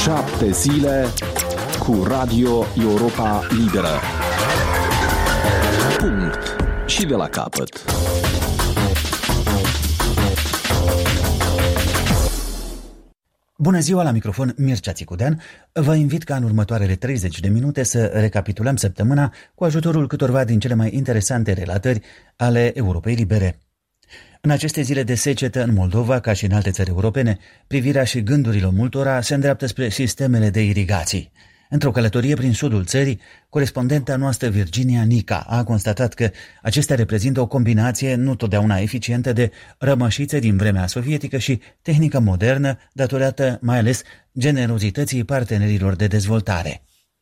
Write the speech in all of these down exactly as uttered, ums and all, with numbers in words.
Șapte zile cu Radio Europa Liberă. Punct. Și de la capăt. Bună ziua, la microfon Mircea Țicudean. Vă invit ca în următoarele treizeci de minute să recapitulăm săptămâna cu ajutorul câtorva din cele mai interesante relatări ale Europei Libere. În aceste zile de secetă în Moldova, ca și în alte țări europene, privirea și gândurile multora se îndreaptă spre sistemele de irigații. Într-o călătorie prin sudul țării, corespondenta noastră Virginia Nica a constatat că acestea reprezintă o combinație nu totdeauna eficientă de rămășițe din vremea sovietică și tehnică modernă, datorată mai ales generozității partenerilor de dezvoltare.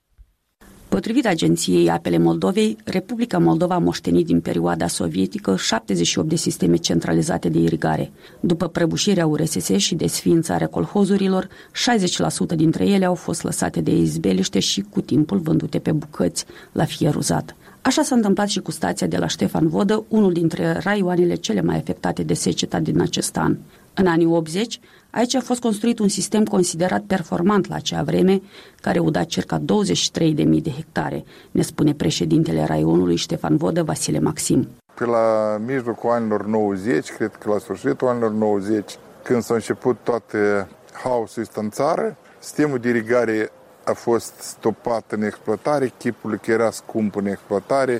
Potrivit Agenției Apele Moldovei, Republica Moldova a moștenit din perioada sovietică șaptezeci și opt de sisteme centralizate de irigare. După prăbușirea U R S S și desființarea colhozurilor, șaizeci la sută dintre ele au fost lăsate de izbeliște și cu timpul vândute pe bucăți la fier uzat. Așa s-a întâmplat și cu stația de la Ștefan Vodă, unul dintre raioanele cele mai afectate de seceta din acest an. În anii optzeci, aici a fost construit un sistem considerat performant la acea vreme, care uda circa douăzeci și trei de mii de hectare, ne spune președintele raionului Ștefan Vodă, Vasile Maxim. Pe la mijlocul anilor nouăzeci, cred că la sfârșitul anilor nouăzeci, când s-a început toate haosul ăsta în țară, sistemul de irigare a fost stopat în exploatare, chipul că era scump în exploatare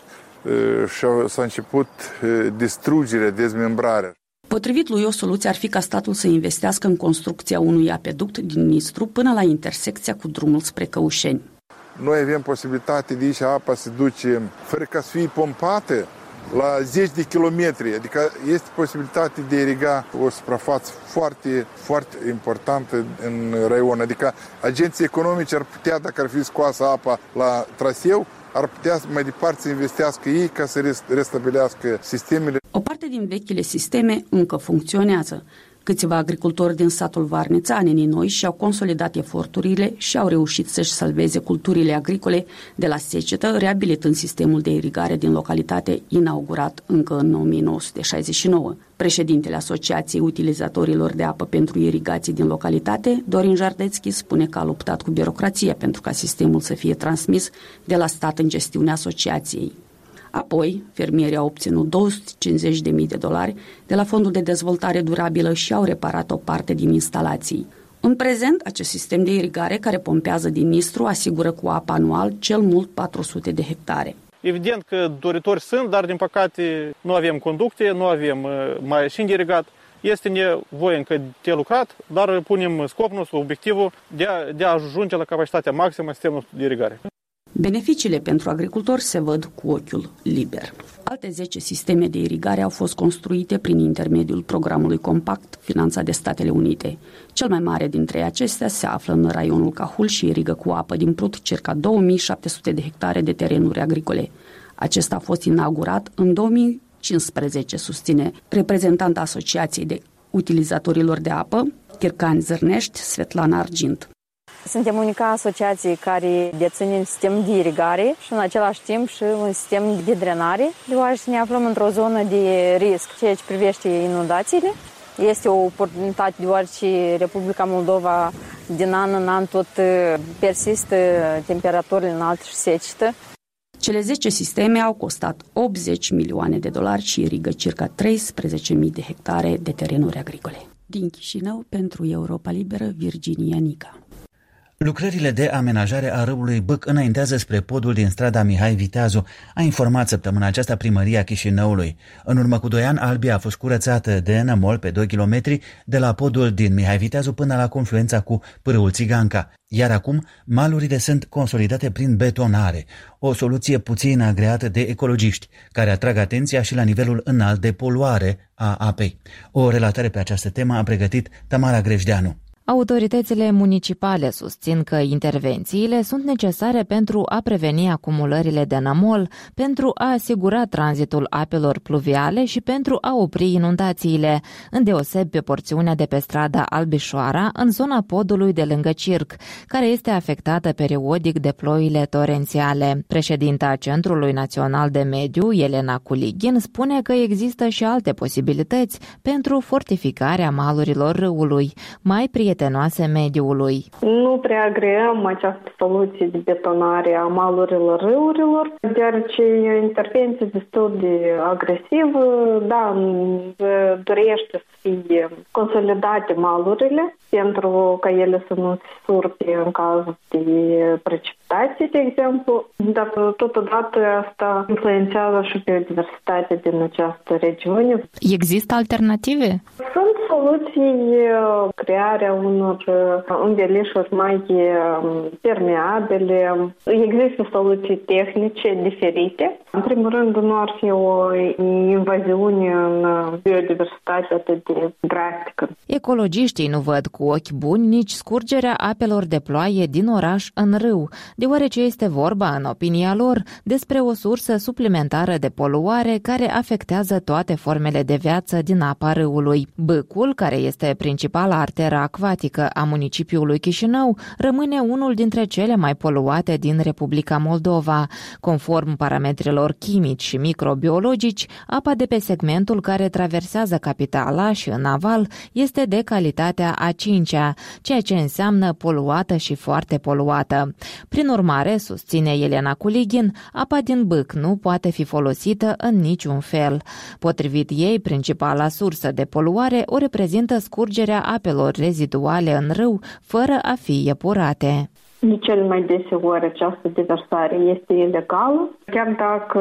și s-a început distrugerea, dezmembrarea. Potrivit lui, o soluție ar fi ca statul să investească în construcția unui apeduct din Nistru până la intersecția cu drumul spre Căușeni. Noi avem posibilitate de aici apa se duce, fără ca să fie pompată, la zeci de kilometri. Adică este posibilitate de iriga o suprafață foarte, foarte importantă în raion. Adică agenții economici ar putea, dacă ar fi scoasă apa la traseu, ar putea mai departe să investească ei ca să restabilească sistemele. O parte din vechile sisteme încă funcționează. Câțiva agricultori din satul Varnița, Nenii Noi, și-au consolidat eforturile și au reușit să-și salveze culturile agricole de la secetă, reabilitând sistemul de irigare din localitate inaugurat încă în o mie nouă sute șaizeci și nouă. Președintele Asociației Utilizatorilor de Apă pentru Irigații din localitate, Dorin Jardețchi, spune că a luptat cu birocrația pentru ca sistemul să fie transmis de la stat în gestiunea asociației. Apoi, fermierii au obținut două sute cincizeci de mii de dolari de la Fondul de Dezvoltare Durabilă și au reparat o parte din instalații. În prezent, acest sistem de irigare care pompează din Nistru asigură cu apă anual cel mult patru sute de hectare. Evident că doritori sunt, dar din păcate nu avem conducte, nu avem mașini de irigat. Este nevoie încă de lucrat, dar punem scopul nostru, obiectivul de a, de a ajunge la capacitatea maximă a sistemului de irigare. Beneficiile pentru agricultori se văd cu ochiul liber. Alte zece sisteme de irigare au fost construite prin intermediul programului Compact finanțat de Statele Unite. Cel mai mare dintre acestea se află în raionul Cahul și irigă cu apă din Prut circa două mii șapte sute de hectare de terenuri agricole. Acesta a fost inaugurat în două mii cincisprezece, susține reprezentanta Asociației de Utilizatorilor de Apă, Chircani Zărnești, Svetlana Argint. Suntem unica asociație care deține un sistem de irigare și în același timp și un sistem de drenare, deoarece ne aflăm într-o zonă de risc, ceea ce privește inundațiile. Este o oportunitate deoarece Republica Moldova din an în an tot persistă temperaturile înalte și secetă. Cele zece sisteme au costat optzeci milioane de dolari și irigă circa treisprezece mii de hectare de terenuri agricole. Din Chișinău, pentru Europa Liberă, Virginia Nica. Lucrările de amenajare a râului Bâc înaintează spre podul din strada Mihai Viteazu, a informat săptămâna aceasta primăria Chișinăului. În urmă cu doi ani, Albia a fost curățată de Nămol pe doi kilometri de la podul din Mihai Viteazu până la confluența cu pârâul Țiganca. Iar acum, malurile sunt consolidate prin betonare, o soluție puțin agreată de ecologiști, care atrag atenția și la nivelul înalt de poluare a apei. O relatare pe această temă a pregătit Tamara Grejdeanu. Autoritățile municipale susțin că intervențiile sunt necesare pentru a preveni acumulările de nămol, pentru a asigura tranzitul apelor pluviale și pentru a opri inundațiile, îndeosebi pe porțiunea de pe strada Albișoara, în zona podului de lângă Circ, care este afectată periodic de ploile torențiale. Președinta Centrului Național de Mediu, Elena Culighin, spune că există și alte posibilități pentru fortificarea malurilor râului, mai prietenoase prietenoase mediului. Nu prea agreăm această soluție de betonare a malurilor râurilor, deoarece e o intervenție destul de agresivă. Da, dorește să fie consolidate malurile pentru ca ele să nu se surpe în caz de precipitații, de exemplu, dar totodată asta influențează și biodiversitatea din această regiune. Există alternative? Sunt soluții, crearea unor învelișuri mai permeabile. Există soluții tehnice diferite. În primul rând, nu ar fi o invaziune în biodiversitate atât de drastică. Ecologiștii nu văd cu ochi buni nici scurgerea apelor de ploaie din oraș în râu, deoarece este vorba, în opinia lor, despre o sursă suplimentară de poluare care afectează toate formele de viață din apa râului. Bâcul, care este principala arteră acvatică a municipiului Chișinău, rămâne unul dintre cele mai poluate din Republica Moldova. Conform parametrilor chimici și microbiologici, apa de pe segmentul care traversează capitala și în aval este de calitatea a cincea, ceea ce înseamnă poluată și foarte poluată. Prin urmare, susține Elena Kuligin, apa din Bâc nu poate fi folosită în niciun fel. Potrivit ei, principala sursă de poluare o reprezintă scurgerea apelor reziduale în râu fără a fi epurate. De cel mai deseori această deversare este ilegală, chiar dacă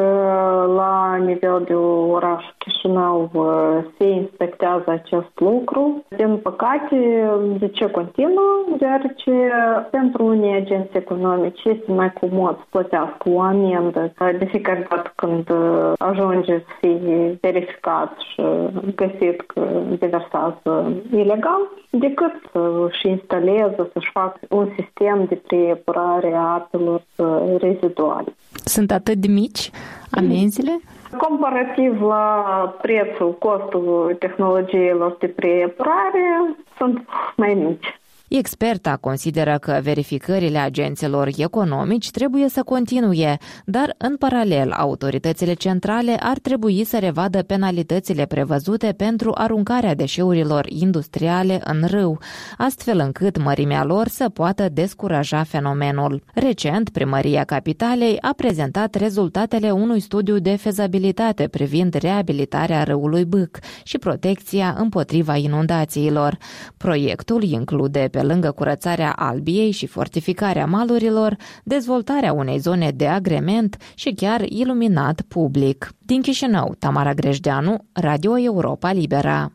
la nivel de oraș Chișinău se inspectează acest lucru. Din păcate, de ce continuă? Deoarece pentru unii agenți economici este mai comod să plătească o amendă de fiecare dată când ajunge să fie verificat și găsit că deversează ilegal, decât să-și instaleze, să-și facă un sistem de preepurare a apelor reziduale. Sunt atât de mici amenziile? Comparativ la prețul, costul tehnologiilor de preepurare, sunt mai mici. Experta consideră că verificările agenților economici trebuie să continue, dar în paralel autoritățile centrale ar trebui să revadă penalitățile prevăzute pentru aruncarea deșeurilor industriale în râu, astfel încât mărimea lor să poată descuraja fenomenul. Recent, Primăria Capitalei a prezentat rezultatele unui studiu de fezabilitate privind reabilitarea râului Bâc și protecția împotriva inundațiilor. Proiectul include pe lângă curățarea Albiei și fortificarea malurilor, dezvoltarea unei zone de agrement și chiar iluminat public. Din Chișinău, Tamara Grejdeanu, Radio Europa Libera.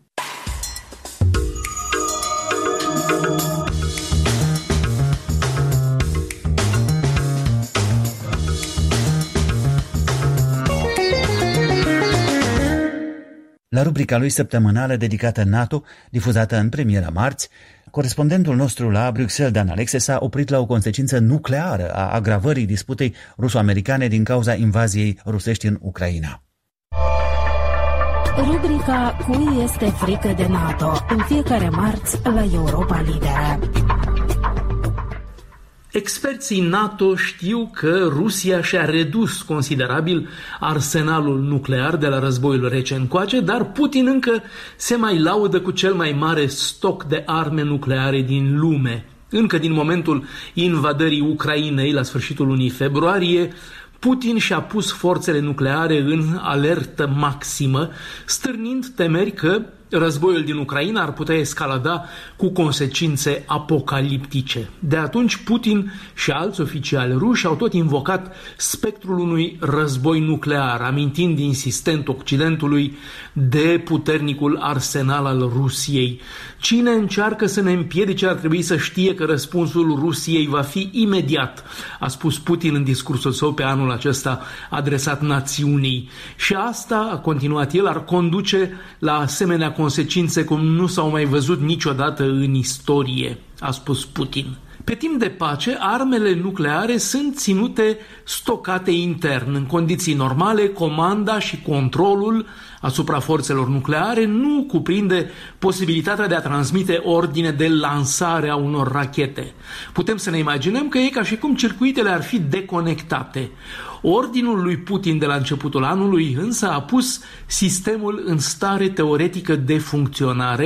La rubrica lui săptămânală dedicată NATO, difuzată în premieră marți, corespondentul nostru la Bruxelles, Dan Alexe, s-a oprit la o consecință nucleară a agravării disputei ruso-americane din cauza invaziei rusești în Ucraina. Rubrica Cui este frică de NATO, în fiecare marți la Europa Liberă. Experții NATO știu că Rusia și-a redus considerabil arsenalul nuclear de la războiul rece încoace, dar Putin încă se mai laudă cu cel mai mare stoc de arme nucleare din lume. Încă din momentul invadării Ucrainei la sfârșitul lunii februarie, Putin și-a pus forțele nucleare în alertă maximă, stârnind temeri că războiul din Ucraina ar putea escalada cu consecințe apocaliptice. De atunci, Putin și alți oficiali ruși au tot invocat spectrul unui război nuclear, amintind insistent Occidentului de puternicul arsenal al Rusiei. Cine încearcă să ne împiedice ar trebui să știe că răspunsul Rusiei va fi imediat, a spus Putin în discursul său pe anul acesta adresat națiunii. Și asta, a continuat el, ar conduce la asemenea consecințe cum nu s-au mai văzut niciodată în istorie, a spus Putin. Pe timp de pace, armele nucleare sunt ținute stocate intern. În condiții normale, comanda și controlul asupra forțelor nucleare nu cuprinde posibilitatea de a transmite ordine de lansare a unor rachete. Putem să ne imaginăm că e ca și cum circuitele ar fi deconectate. Ordinul lui Putin de la începutul anului însă a pus sistemul în stare teoretică de funcționare,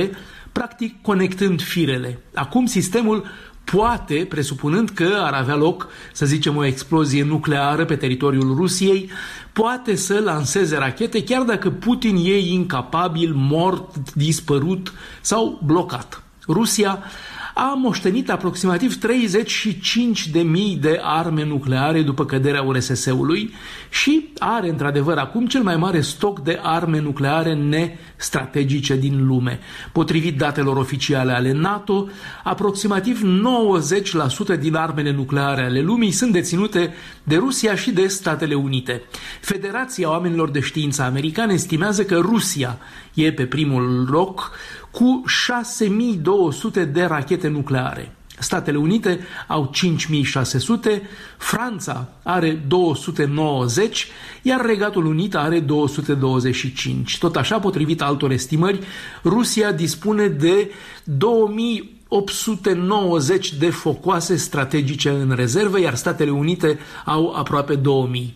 practic conectând firele. Acum sistemul poate, presupunând că ar avea loc, să zicem, o explozie nucleară pe teritoriul Rusiei, poate să lanseze rachete, chiar dacă Putin e incapabil, mort, dispărut sau blocat. Rusia a moștenit aproximativ treizeci și cinci de mii de arme nucleare după căderea U R S S-ului și are într-adevăr acum cel mai mare stoc de arme nucleare nestrategice din lume. Potrivit datelor oficiale ale NATO, aproximativ nouăzeci la sută din armele nucleare ale lumii sunt deținute de Rusia și de Statele Unite. Federația Oamenilor de Știință americane estimează că Rusia e pe primul loc cu șase mii două sute de rachete nucleare. Statele Unite au cinci mii șase sute, Franța are două sute nouăzeci, iar Regatul Unit are două sute douăzeci și cinci. Tot așa, potrivit altor estimări, Rusia dispune de două mii opt sute nouăzeci de focoase strategice în rezervă, iar Statele Unite au aproape două mii.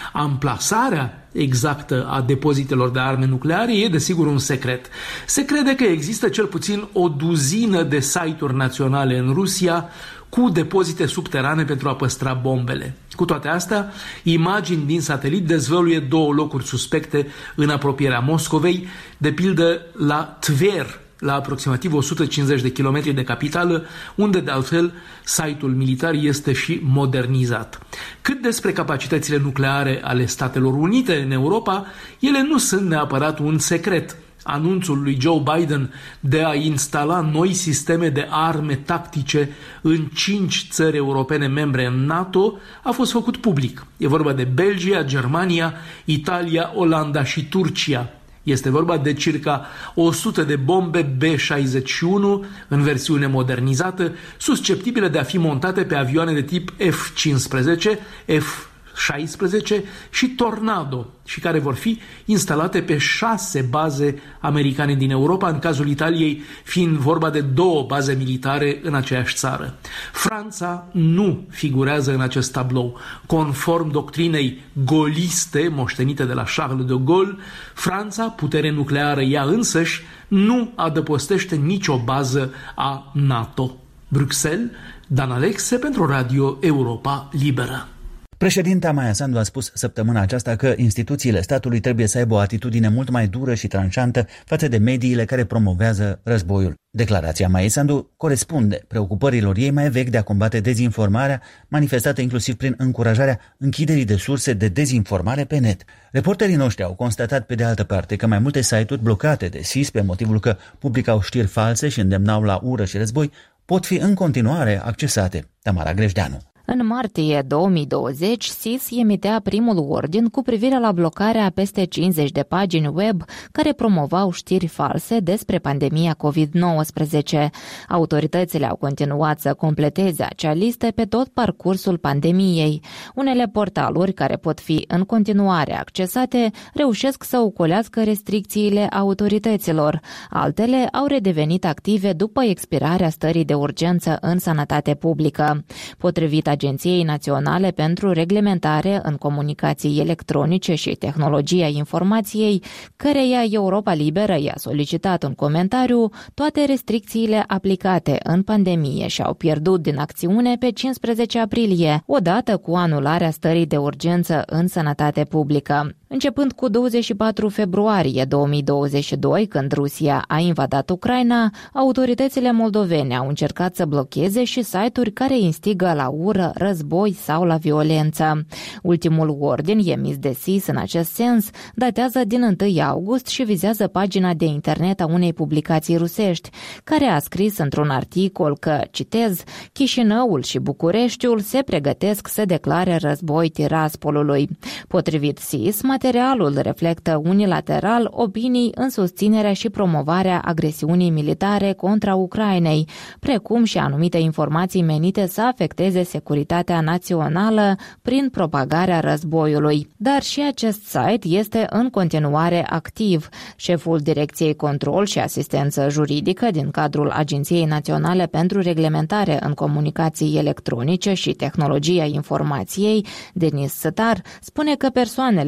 Amplasarea exactă a depozitelor de arme nucleare e desigur un secret. Se crede că există cel puțin o duzină de site-uri naționale în Rusia cu depozite subterane pentru a păstra bombele. Cu toate astea, imagini din satelit dezvăluie două locuri suspecte în apropierea Moscovei, de pildă la Tver, la aproximativ o sută cincizeci de kilometri de capitală, unde de altfel site-ul militar este și modernizat. Cât despre capacitățile nucleare ale Statelor Unite în Europa, ele nu sunt neapărat un secret. Anunțul lui Joe Biden de a instala noi sisteme de arme tactice în cinci țări europene membre în NATO a fost făcut public. E vorba de Belgia, Germania, Italia, Olanda și Turcia. Este vorba de circa o sută de bombe B șaizeci și unu în versiune modernizată, susceptibile de a fi montate pe avioane de tip F cincisprezece, F șaisprezece și Tornado și care vor fi instalate pe șase baze americane din Europa, în cazul Italiei fiind vorba de două baze militare în aceeași țară. Franța nu figurează în acest tablou. Conform doctrinei goliste moștenite de la Charles de Gaulle, Franța, putere nucleară ea însăși, nu adăpostește nicio bază a NATO. Bruxelles, Dan Alexe pentru Radio Europa Liberă. Președinta Maia Sandu a spus săptămâna aceasta că instituțiile statului trebuie să aibă o atitudine mult mai dură și tranșantă față de mediile care promovează războiul. Declarația Maiei Sandu corespunde preocupărilor ei mai vechi de a combate dezinformarea, manifestată inclusiv prin încurajarea închiderii de surse de dezinformare pe net. Reporterii noștri au constatat pe de altă parte că mai multe site-uri blocate de S I S pe motivul că publicau știri false și îndemnau la ură și război pot fi în continuare accesate. Tamara Grejdeanu. În martie două mii douăzeci, S I S emitea primul ordin cu privire la blocarea a peste cincizeci de pagini web care promovau știri false despre pandemia covid nouăsprezece. Autoritățile au continuat să completeze acea listă pe tot parcursul pandemiei. Unele portaluri care pot fi în continuare accesate reușesc să ocolească restricțiile autorităților. Altele au redevenit active după expirarea stării de urgență în sănătate publică. Potrivit Agenției Naționale pentru Reglementare în Comunicații Electronice și Tehnologia Informației, căreia Europa Liberă i-a solicitat un comentariu, toate restricțiile aplicate în pandemie și-au pierdut din acțiune pe cincisprezece aprilie, odată cu anularea stării de urgență în sănătate publică. Începând cu douăzeci și patru februarie două mii douăzeci și doi, când Rusia a invadat Ucraina, autoritățile moldovene au încercat să blocheze și site-uri care instigă la ură, război sau la violență. Ultimul ordin emis de S I S în acest sens datează din întâi august și vizează pagina de internet a unei publicații rusești, care a scris într-un articol că, citez, Chișinăul și Bucureștiul se pregătesc să declare război Tiraspolului. Potrivit S I S, materialul reflectă unilateral opinii în susținerea și promovarea agresiunii militare contra Ucrainei, precum și anumite informații menite să afecteze securitatea națională prin propagarea războiului. Dar și acest site este în continuare activ. Șeful Direcției Control și Asistență Juridică din cadrul Agenției Naționale pentru Reglementare în Comunicații Electronice și Tehnologia Informației, Denis Sătar, spune că persoanele care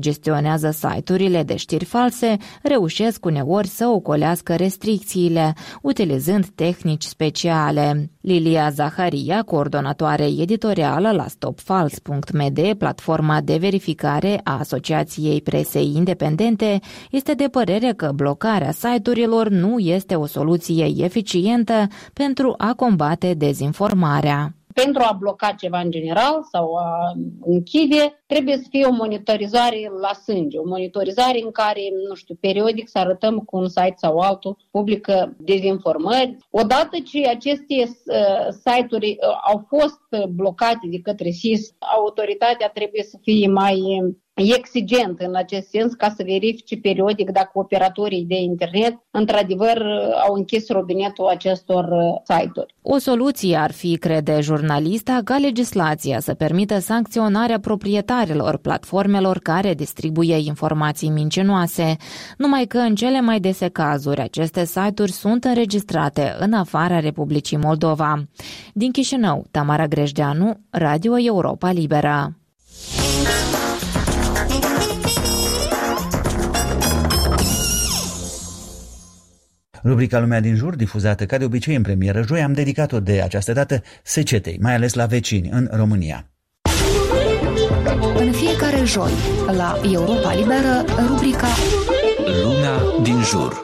gestionează site-urile de știri false reușesc uneori să ocolească restricțiile, utilizând tehnici speciale. Lilia Zaharia, coordonatoare editorială la stop fals punct m d, platforma de verificare a Asociației Presei Independente, este de părere că blocarea site-urilor nu este o soluție eficientă pentru a combate dezinformarea. Pentru a bloca ceva în general sau a închide, trebuie să fie o monitorizare la sânge, o monitorizare în care, nu știu, periodic să arătăm cu un site sau altul publică dezinformări. Odată ce aceste uh, site-uri uh, au fost blocate de către S I S, autoritatea trebuie să fie mai exigent în acest sens ca să verifice periodic dacă operatorii de internet într-adevăr au închis robinetul acestor site-uri. O soluție ar fi, crede jurnalista, ca legislația să permită sancționarea proprietarilor platformelor care distribuie informații mincinoase, numai că în cele mai dese cazuri aceste site-uri sunt înregistrate în afara Republicii Moldova. Din Chișinău, Tamara Grejdeanu, Radio Europa Liberă. Rubrica Lumea din Jur, difuzată ca de obicei în premieră joi, am dedicat-o de această dată secetei, mai ales la vecini, în România. În fiecare joi, la Europa Liberă, rubrica Lumea din Jur.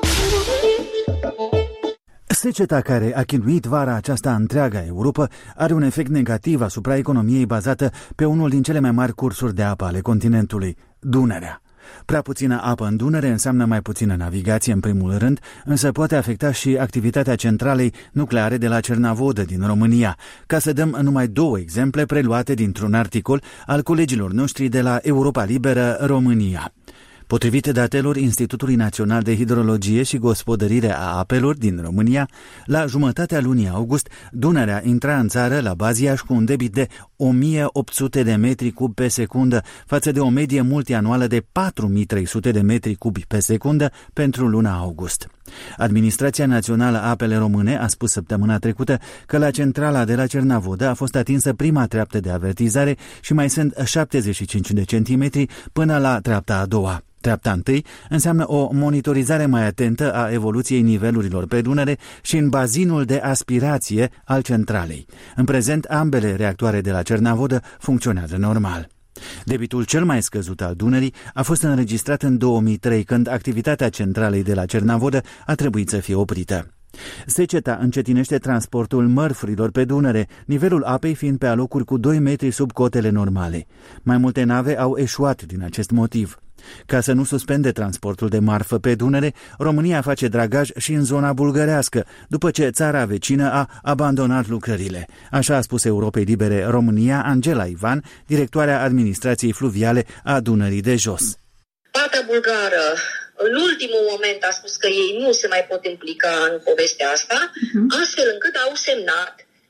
Seceta care a chinuit vara aceasta întreaga Europa are un efect negativ asupra economiei bazată pe unul din cele mai mari cursuri de apă ale continentului, Dunărea. Prea puțină apă în Dunăre înseamnă mai puțină navigație în primul rând, însă poate afecta și activitatea centralei nucleare de la Cernavodă din România, ca să dăm numai două exemple preluate dintr-un articol al colegilor noștri de la Europa Liberă România. Potrivit datelor Institutului Național de Hidrologie și Gospodărire a Apelor din România, la jumătatea lunii august, Dunărea intra în țară la Baziaș cu un debit de o mie opt sute de metri cubi pe secundă, față de o medie multianuală de patru mii trei sute de metri cubi pe secundă pentru luna august. Administrația Națională a Apele Române a spus săptămâna trecută că la centrala de la Cernavodă a fost atinsă prima treaptă de avertizare și mai sunt șaptezeci și cinci de centimetri până la treapta a doua. Treapta întâi înseamnă o monitorizare mai atentă a evoluției nivelurilor pe Dunăre și în bazinul de aspirație al centralei. În prezent, ambele reactoare de la Cernavodă funcționează normal. Debitul cel mai scăzut al Dunării a fost înregistrat în două mii trei, când activitatea centralei de la Cernavodă a trebuit să fie oprită. Seceta încetinește transportul mărfurilor pe Dunăre, nivelul apei fiind pe alocuri cu doi metri sub cotele normale. Mai multe nave au eșuat din acest motiv. Ca să nu suspende transportul de marfă pe Dunăre, România face dragaj și în zona bulgărească, după ce țara vecină a abandonat lucrările. Așa a spus Europei Libere România Angela Ivan, directoarea administrației fluviale a Dunării de Jos. Partea bulgară, în ultimul moment, a spus că ei nu se mai pot implica în povestea asta, uh-huh. astfel încât au semnat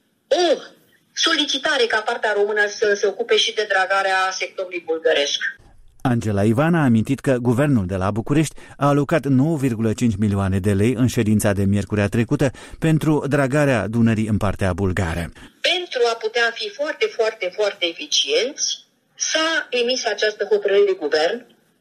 o solicitare ca partea română să se ocupe și de dragarea sectorului bulgăresc. Angela Ivan a amintit că guvernul de la București a alocat nouă virgulă cinci milioane de lei în ședința de miercurea trecută pentru dragarea Dunării în partea bulgară. Pentru a putea fi foarte, foarte, foarte eficienți, s-a emis această hotărâre de guvern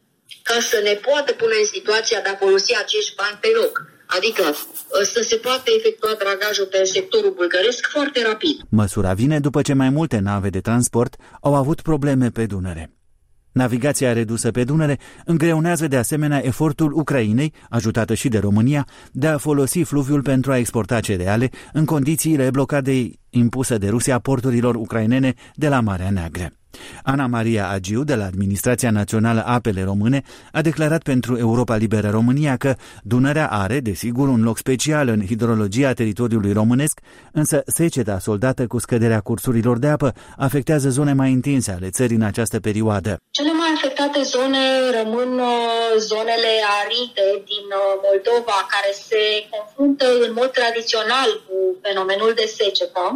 ca să ne poată pune în situația de a folosi acești bani pe loc. Adică să se poată efectua dragajul pe sectorul bulgăresc foarte rapid. Măsura vine după ce mai multe nave de transport au avut probleme pe Dunăre. Navigația redusă pe Dunăre îngreunează de asemenea efortul Ucrainei, ajutată și de România, de a folosi fluviul pentru a exporta cereale în condițiile blocadei impusă de Rusia porturilor ucrainene de la Marea Neagră. Ana Maria Agiu, de la Administrația Națională Apele Române, a declarat pentru Europa Liberă România că Dunărea are, desigur, un loc special în hidrologia teritoriului românesc, însă seceta soldată cu scăderea cursurilor de apă afectează zone mai întinse ale țării în această perioadă. Cele mai afectate zone rămân zonele aride din Moldova, care se confruntă în mod tradițional cu fenomenul de secetă.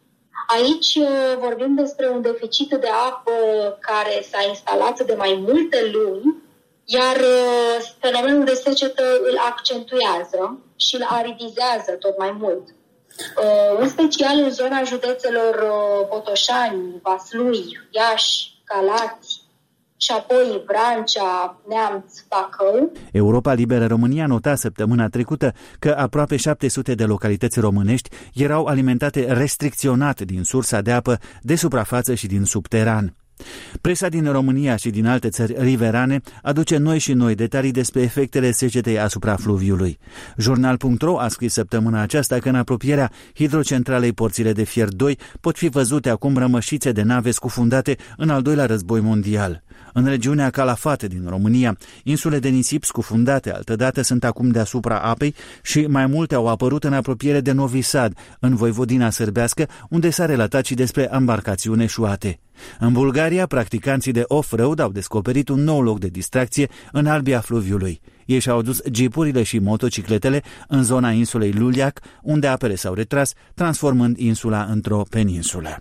Aici vorbim despre un deficit de apă care s-a instalat de mai multe luni, iar fenomenul de secetă îl accentuează și îl aridizează tot mai mult. În special în zona județelor Botoșani, Vaslui, Iași, Galați, și apoi Vrancea, Neamț, Bacău. Europa Liberă România nota săptămâna trecută că aproape șapte sute de localități românești erau alimentate restricționat din sursa de apă de suprafață și din subteran. Presa din România și din alte țări riverane aduce noi și noi detalii despre efectele secetei asupra fluviului. Jurnal punct ro a scris săptămâna aceasta că în apropierea hidrocentralei Porțile de Fier doi pot fi văzute acum rămășițe de nave scufundate în al doilea război mondial. În regiunea Calafat din România, insule de nisip scufundate altădată sunt acum deasupra apei și mai multe au apărut în apropiere de Novi Sad, în Voivodina Sârbească, unde s-a relatat și despre embarcațiuni eșuate. În Bulgaria, practicanții de off-road au descoperit un nou loc de distracție în albia fluviului. Ei și-au adus jeepurile și motocicletele în zona insulei Luliac, unde apele s-au retras, transformând insula într-o peninsulă.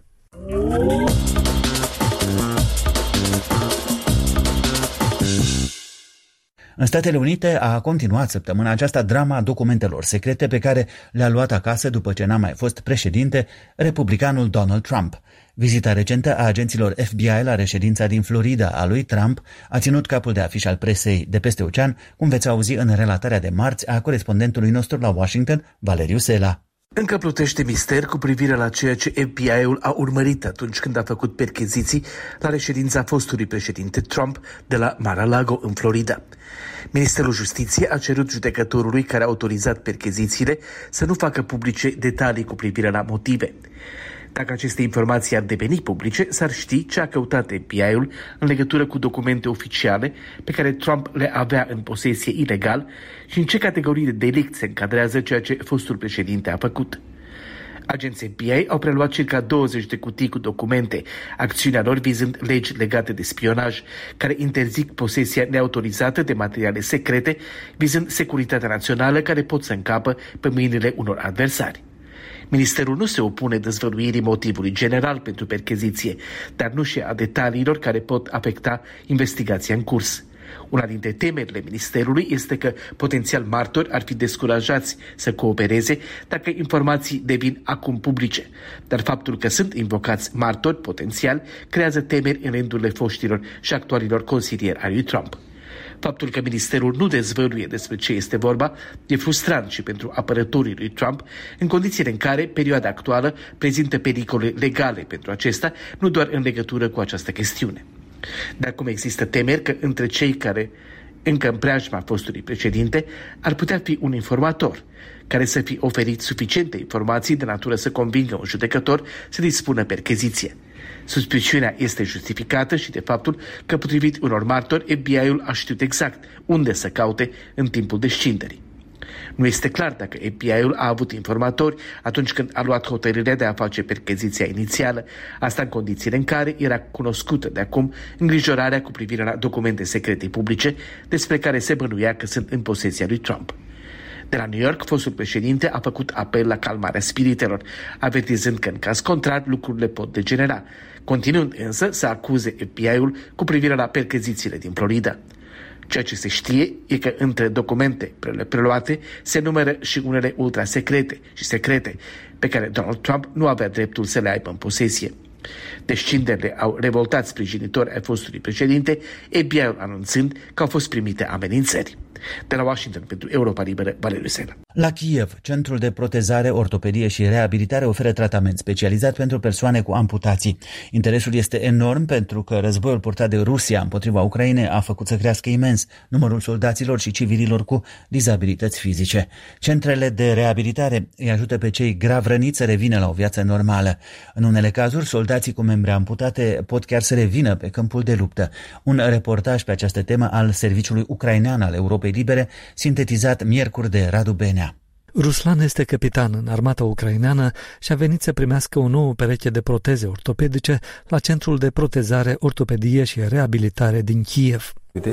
În Statele Unite a continuat săptămâna aceasta drama documentelor secrete pe care le-a luat acasă după ce n-a mai fost președinte republicanul Donald Trump. Vizita recentă a agenților F B I la reședința din Florida a lui Trump a ținut capul de afiș al presei de peste ocean, cum veți auzi în relatarea de marți a corespondentului nostru la Washington, Valeriu Sela. Încă plutește mister cu privire la ceea ce F B I-ul a urmărit atunci când a făcut percheziții la reședința fostului președinte Trump de la Mar-a-Lago, în Florida. Ministerul Justiției a cerut judecătorului care a autorizat perchezițiile să nu facă publice detalii cu privire la motive. Dacă aceste informații ar deveni publice, s-ar ști ce a căutat F B I-ul în legătură cu documente oficiale pe care Trump le avea în posesie ilegal și în ce categorii de delict se încadrează ceea ce fostul președinte a făcut. Agenții F B I au preluat circa douăzeci de cutii cu documente, acțiunea lor vizând legi legate de spionaj, care interzic posesia neautorizată de materiale secrete, vizând securitatea națională, care pot să încapă pe mâinile unor adversari. Ministerul nu se opune dezvăluirii motivului general pentru percheziție, dar nu și a detaliilor care pot afecta investigația în curs. Una dintre temerile ministerului este că potențial martori ar fi descurajați să coopereze dacă informații devin acum publice, dar faptul că sunt invocați martori potențial creează temeri în rândurile foștilor și actualilor consilieri ai lui Trump. Faptul că ministerul nu dezvăluie despre ce este vorba e frustrant și pentru apărătorii lui Trump, în condițiile în care perioada actuală prezintă pericole legale pentru acesta, nu doar în legătură cu această chestiune. Dar cum există temeri că între cei care încă în preajma fostului președinte ar putea fi un informator care să fi oferit suficiente informații de natură să convingă un judecător să dispună percheziție. Suspiciunea este justificată și de faptul că, potrivit unor martori, F B I-ul a știut exact unde să caute în timpul descinderii. Nu este clar dacă F B I-ul a avut informatori atunci când a luat hotărârea de a face percheziția inițială, asta în condițiile în care era cunoscută de acum îngrijorarea cu privire la documente secrete publice despre care se bănuia că sunt în posesia lui Trump. De la New York, fostul președinte a făcut apel la calmarea spiritelor, avertizând că în caz contrar lucrurile pot degenera, continuând însă să acuze F B I-ul cu privire la perchezițiile din Florida. Ceea ce se știe e că între documente preluate se numără și unele ultrasecrete și secrete pe care Donald Trump nu avea dreptul să le aibă în posesie. Descinderile au revoltat sprijinitori ai fostului președinte, F B I-ul anunțând că au fost primite amenințări. De la Washington pentru Europa Liberă, Valeriu Sela. La Kiev, Centrul de Protezare, Ortopedie și Reabilitare oferă tratament specializat pentru persoane cu amputații. Interesul este enorm pentru că războiul purtat de Rusia împotriva Ucrainei a făcut să crească imens numărul soldaților și civililor cu dizabilități fizice. Centrele de reabilitare îi ajută pe cei grav răniți să revină la o viață normală. În unele cazuri, soldații cu membre amputate pot chiar să revină pe câmpul de luptă. Un reportaj pe această temă al Serviciului Ucrainean al Europei Libere, sintetizat miercuri de Radu Benea. Ruslan este capitan în armata ucraineană și a venit să primească o nouă pereche de proteze ortopedice la Centrul de Protezare, Ortopedie și Reabilitare din Kiev.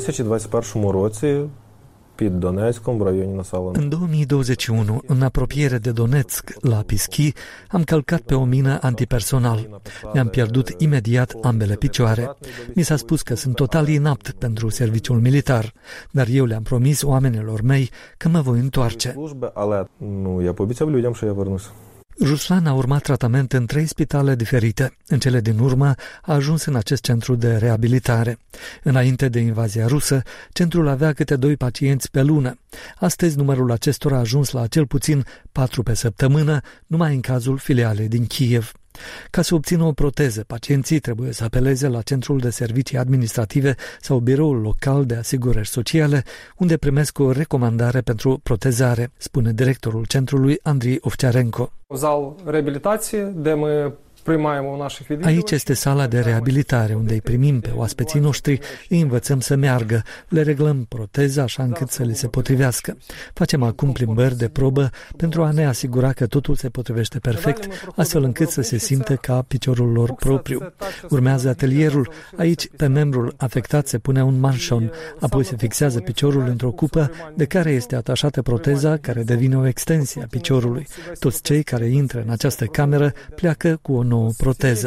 În două mii douăzeci și unu, în apropiere de Donetsk, la Pischi, am călcat pe o mină antipersonal. Mi-am pierdut imediat ambele picioare. Mi s-a spus că sunt total inapt pentru serviciul militar, dar eu le-am promis oamenilor mei că mă voi întoarce. Ruslan a urmat tratament în trei spitale diferite. În cele din urmă a ajuns în acest centru de reabilitare. Înainte de invazia rusă, centrul avea câte doi pacienți pe lună. Astăzi numărul acestora a ajuns la cel puțin patru pe săptămână, numai în cazul filialei din Kiev. Ca să obțină o proteză, pacienții trebuie să apeleze la Centrul de Servicii Administrative sau Biroul Local de Asigurări Sociale, unde primesc o recomandare pentru protezare, spune directorul centrului Andrei Ovcearenko. Zal reabilitație, de mă Aici este sala de reabilitare, unde îi primim pe oaspeții noștri, îi învățăm să meargă, le reglăm proteza așa încât să li se potrivească. Facem acum plimbări de probă pentru a ne asigura că totul se potrivește perfect, astfel încât să se simtă ca piciorul lor propriu. Urmează atelierul. Aici, pe membrul afectat se pune un manșon, apoi se fixează piciorul într-o cupă de care este atașată proteza, care devine o extensie a piciorului. Toți cei care intră în această cameră pleacă cu o nouă proteză.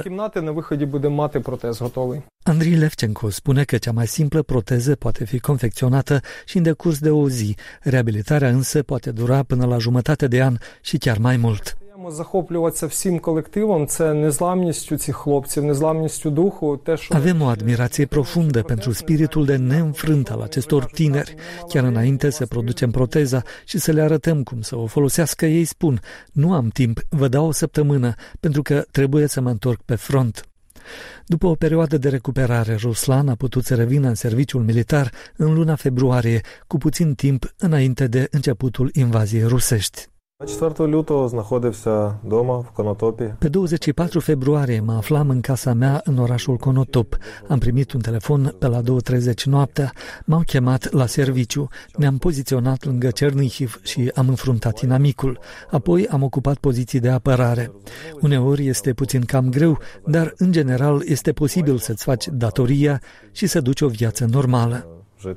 Andrei Levchenko spune că cea mai simplă proteză poate fi confecționată și în decurs de o zi. Reabilitarea însă poate dura până la jumătate de an și chiar mai mult. Avem o admirație profundă pentru spiritul de neînfrânt al acestor tineri. Chiar înainte să producem proteza și să le arătăm cum să o folosească, ei spun: nu am timp, vă dau o săptămână, pentru că trebuie să mă întorc pe front. După o perioadă de recuperare, Ruslan a putut să revină în serviciul militar în luna februarie, cu puțin timp înainte de începutul invaziei rusești. Pe douăzeci și patru februarie mă aflam în casa mea în orașul Konotop. Am primit un telefon pe la două treizeci noaptea. M-au chemat la serviciu. Ne-am poziționat lângă Cernihiv și am înfruntat inamicul. Apoi am ocupat poziții de apărare. Uneori este puțin cam greu, dar în general este posibil să-ți faci datoria și să duci o viață normală.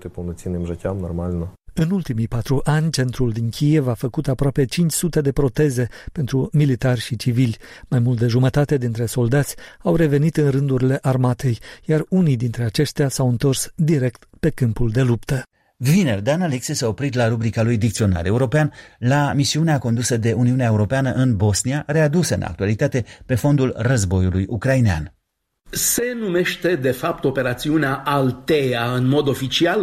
În ultimii patru ani, centrul din Kiev a făcut aproape cinci sute de proteze pentru militari și civili. Mai mult de jumătate dintre soldați au revenit în rândurile armatei, iar unii dintre aceștia s-au întors direct pe câmpul de luptă. Vineri, Dan Alexe s-a oprit la rubrica lui Dicționar European la misiunea condusă de Uniunea Europeană în Bosnia, readusă în actualitate pe fondul războiului ucrainean. Se numește, de fapt, operațiunea Altea, în mod oficial,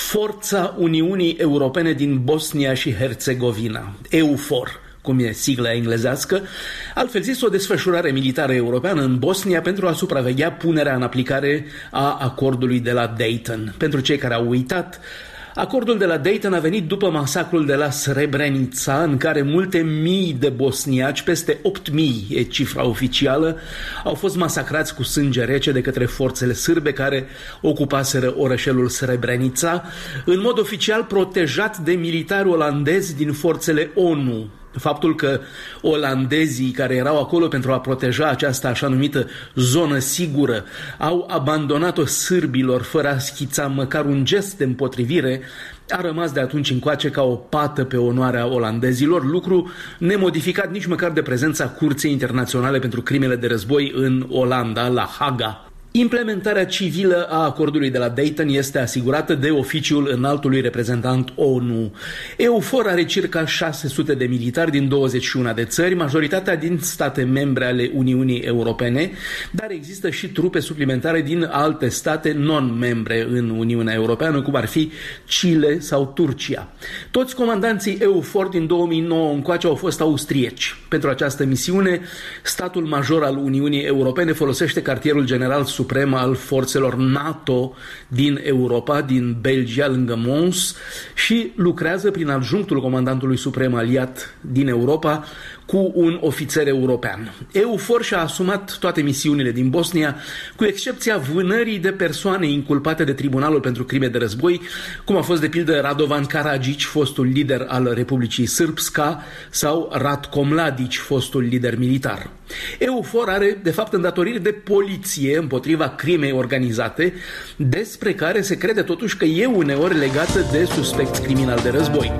Forța Uniunii Europene din Bosnia și Herțegovina, EUFOR, cum e sigla englezească, altfel zis o desfășurare militară europeană în Bosnia pentru a supraveghea punerea în aplicare a acordului de la Dayton. Pentru cei care au uitat, acordul de la Dayton a venit după masacrul de la Srebrenica, în care multe mii de bosniaci, peste opt mii e cifra oficială, au fost masacrați cu sânge rece de către forțele sârbe care ocupaseră orășelul Srebrenica, în mod oficial protejat de militari olandezi din forțele ONU. Faptul că olandezii care erau acolo pentru a proteja această așa numită zonă sigură au abandonat-o sârbilor fără a schița măcar un gest de împotrivire a rămas de atunci încoace ca o pată pe onoarea olandezilor, lucru nemodificat nici măcar de prezența Curții Internaționale pentru Crimele de Război în Olanda, la Haga. Implementarea civilă a acordului de la Dayton este asigurată de oficiul înaltului reprezentant ONU. EUFOR are circa șase sute de militari din douăzeci și unu de țări, majoritatea din state membre ale Uniunii Europene, dar există și trupe suplimentare din alte state non-membre în Uniunea Europeană, cum ar fi Chile sau Turcia. Toți comandanții EUFOR din două mii nouă încoace au fost austrieci. Pentru această misiune, statul major al Uniunii Europene folosește cartierul general suprem al forțelor NATO din Europa, din Belgia, lângă Mons, și lucrează prin adjunctul comandantului suprem aliat din Europa cu un ofițer european. EUFOR și-a asumat toate misiunile din Bosnia, cu excepția vânării de persoane inculpate de Tribunalul pentru Crime de Război, cum a fost de pildă Radovan Karadzic, fostul lider al Republicii Srpska, sau Ratko Mladic, fostul lider militar. EUFOR are, de fapt, îndatoriri de poliție împotriva crimei organizate, despre care se crede totuși că e uneori legată de suspecți criminali de război.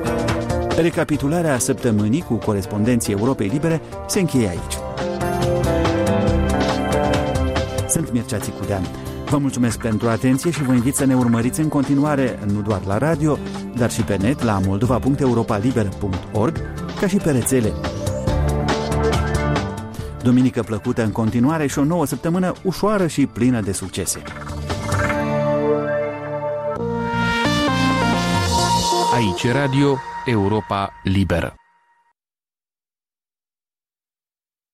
Recapitularea săptămânii cu corespondenții Europei Libere se încheie aici. Sunt Mircea Țicudean. Vă mulțumesc pentru atenție și vă invit să ne urmăriți în continuare, nu doar la radio, dar și pe net la moldova punct europa liber punct org, ca și pe rețele. Duminică plăcută în continuare și o nouă săptămână ușoară și plină de succese. Aici Radio Europa Liberă.